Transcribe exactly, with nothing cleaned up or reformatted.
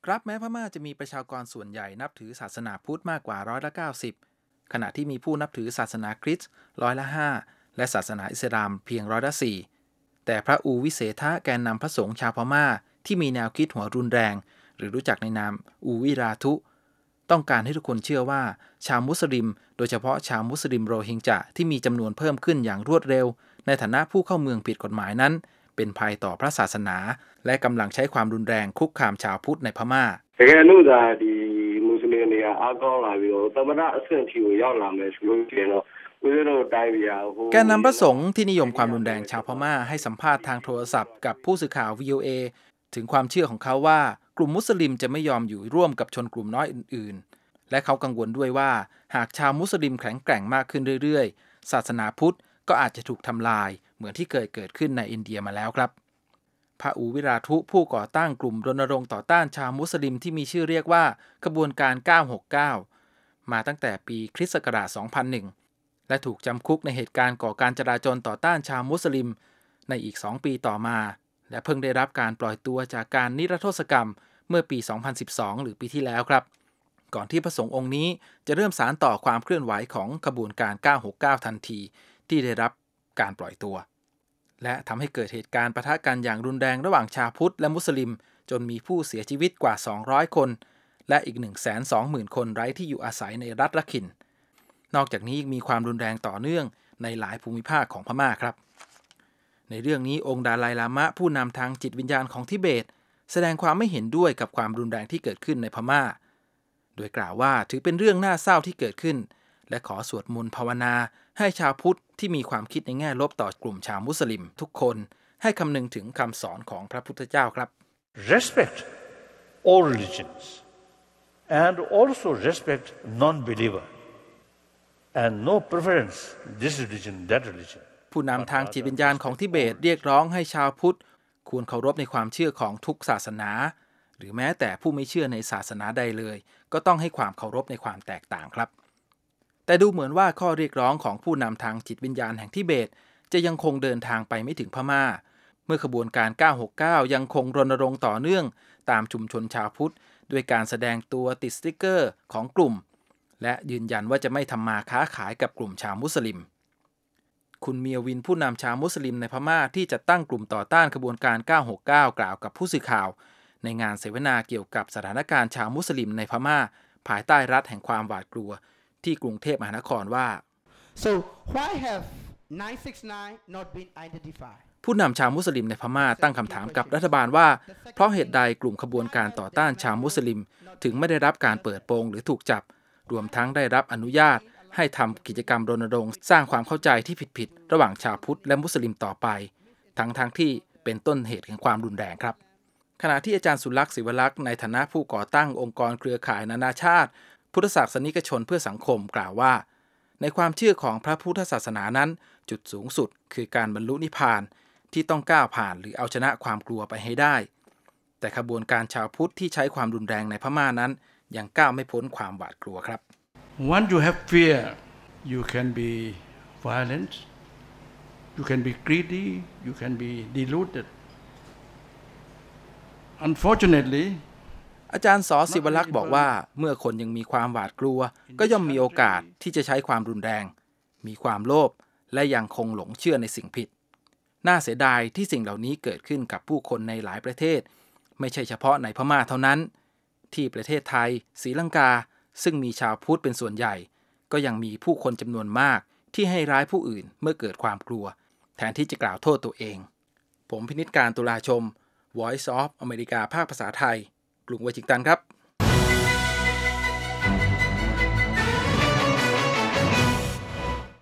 ครับแม้พม่าจะมีประชากรส่วนใหญ่นับถือศาสนาพุทธมากกว่าร้อยละเก้าสิบขณะที่มีผู้นับถือศาสนาคริสต์ร้อยละห้าและศาสนาอิสลามเพียงร้อยละสี่แต่พระอูวิเศษะแกนนำพระสงฆ์ชาวพม่าที่มีแนวคิดหัวรุนแรงหรือรู้จักในนามอูวิราทุต้องการให้ทุกคนเชื่อว่าชาวมุสลิมโดยเฉพาะชาวมุสลิมโรฮิงญะที่มีจำนวนเพิ่มขึ้นอย่างรวดเร็วในฐานะผู้เข้าเมืองผิดกฎหมายนั้นเป็นภัยต่อพระศาสนาและกำลังใช้ความรุนแรงคุกคามชาวพุทธในพม่าတကယ်လို့သာဒီမွတ်စလင်တွေကအားကောင်းလာပြီးတော့သမဏအဆင့်ထိကိုရောက်လာမယ်ဆိုလို့ရှိရင်တော့แกนนำพระสงฆ์ที่นิยมความรุนแรงชาวพม่าให้สัมภาษณ์ทางโทรศัพท์กับผู้สื่อข่าว วี โอ เอ ถึงความเชื่อของเขาว่ากลุ่มมุสลิมจะไม่ยอมอยู่ร่วมกับชนกลุ่มน้อยอื่นๆและเขากังวลด้วยว่าหากชาวมุสลิมแข็งแกร่งมากขึ้นเรื่อยๆศาสนาพุทธก็อาจจะถูกทำลายเหมือนที่เคยเกิดขึ้นในอินเดียมาแล้วครับพระอูวิราทุผู้ก่อตั้งกลุ่มรณรงค์ต่อต้านชาวมุสลิมที่มีชื่อเรียกว่าขบวนการเก้าหกเก้ามาตั้งแต่ปีคริสต์ศักราชสองพันหนึ่งและถูกจำคุกในเหตุการณ์ก่อการจลาจลต่อต้านชาวมุสลิมในอีกสองปีต่อมาและเพิ่งได้รับการปล่อยตัวจากการนิรโทษกรรมเมื่อปีสองพันสิบสองหรือปีที่แล้วครับก่อนที่พระสงฆ์องค์นี้จะเริ่มสานต่อความเคลื่อนไหวของขบวนการเก้าหกเก้าทันทีที่ได้รับการปล่อยตัวและทำให้เกิดเหตุการณ์ปะทะกันอย่างรุนแรงระหว่างชาวพุทธและมุสลิมจนมีผู้เสียชีวิตกว่าสองร้อยคนและอีก หนึ่งแสนสองหมื่น คนไร้ที่อยู่อาศัยในรัฐรัคขินนอกจากนี้ยังมีความรุนแรงต่อเนื่องในหลายภูมิภาคของพม่าครับในเรื่องนี้องค์ดาไลลามะผู้นำทางจิตวิญญาณของทิเบตแสดงความไม่เห็นด้วยกับความรุนแรงที่เกิดขึ้นในพม่าโดยกล่าวว่าถือเป็นเรื่องน่าเศร้าที่เกิดขึ้นและขอสวดมนต์ภาวนาให้ชาวพุทธที่มีความคิดในแง่ลบต่อกลุ่มชาวมุสลิมทุกคนให้คำนึงถึงคำสอนของพระพุทธเจ้าครับ Respect all religions and also respect non-believer and no preference this religion that religion ผู้นำทางจิตวิญญาณของทิเบตเรียกร้องให้ชาวพุทธควรเคารพในความเชื่อของทุกศาสนาหรือแม้แต่ผู้ไม่เชื่อในศาสนาใดเลยก็ต้องให้ความเคารพในความแตกต่างครับแต่ดูเหมือนว่าข้อเรียกร้องของผู้นำทางจิตวิญญาณแห่งทิเบตจะยังคงเดินทางไปไม่ถึงพม่าเมื่อขบวนการเก้าหกเก้ายังคงรณรงค์ต่อเนื่องตามชุมชนชาวพุทธด้วยการแสดงตัวติดสติ๊กเกอร์ของกลุ่มและยืนยันว่าจะไม่ทำมาค้าขายกับกลุ่มชาวมุสลิมคุณเมียวินผู้นำชาวมุสลิมในพม่าที่จะตั้งกลุ่มต่อต้านขบวนการเก้าหกเก้ากล่าวกับผู้สื่อข่าวในงานเสวนาเกี่ยวกับสถานการณ์ชาวมุสลิมในพม่าภายใต้รัฐแห่งความหวาดกลัวที่กรุงเทพมหานครว่า so why have nine six nine not been identified ผู้นำชาวมุสลิมในพม่าตั้งคำถามกับรัฐบาลว่าเพราะเหตุใดกลุ่มขบวนการต่อต้านชาวมุสลิมถึงไม่ได้รับการเปิดโปงหรือถูกจับรวมทั้งได้รับอนุญาตให้ทำกิจกรรมรณรงค์สร้างความเข้าใจที่ผิดๆระหว่างชาวพุทธและมุสลิมต่อไปทั้งๆ ท, ที่เป็นต้นเหตุแห่งความรุนแรงครับขณะที่อาจารย์สุลักษณ์ศิวลักษณ์ในฐานะผู้ก่อตั้งองค์กรเครือข่ายนานาชาติพุทธศาสนิกชนเพื่อสังคมกล่าวว่าในความเชื่อของพระพุทธศาสนานั้นจุดสูงสุดคือการบรรลุนิพพานที่ต้องก้าวผ่านหรือเอาชนะความกลัวไปให้ได้แต่ขบวนการชาวพุทธที่ใช้ความรุนแรงในพม่านั้นยังก้าวไม่พ้นความหวาดกลัวครับ Once you have fear you can be violent you can be greedy you can be deluded unfortunately อาจารย์สอศิวลักษณ์บอกว่าเมื่อคนยังมีความหวาดกลัวก็ย่อมมีโอกาสที่จะใช้ความรุนแรงมีความโลภและยังคงหลงเชื่อในสิ่งผิดน่าเสียดายที่สิ่งเหล่านี้เกิดขึ้นกับผู้คนในหลายประเทศไม่ใช่เฉพาะในพม่าเท่านั้นที่ประเทศไทยศรีลังกาซึ่งมีชาวพุทธเป็นส่วนใหญ่ก็ยังมีผู้คนจำนวนมากที่ให้ร้ายผู้อื่นเมื่อเกิดความกลัวแทนที่จะกล่าวโทษตัวเองผมพินิจการตุลาชม Voice of อเมริกาภาคภาษาไทยกรุงวอชิงตันครับ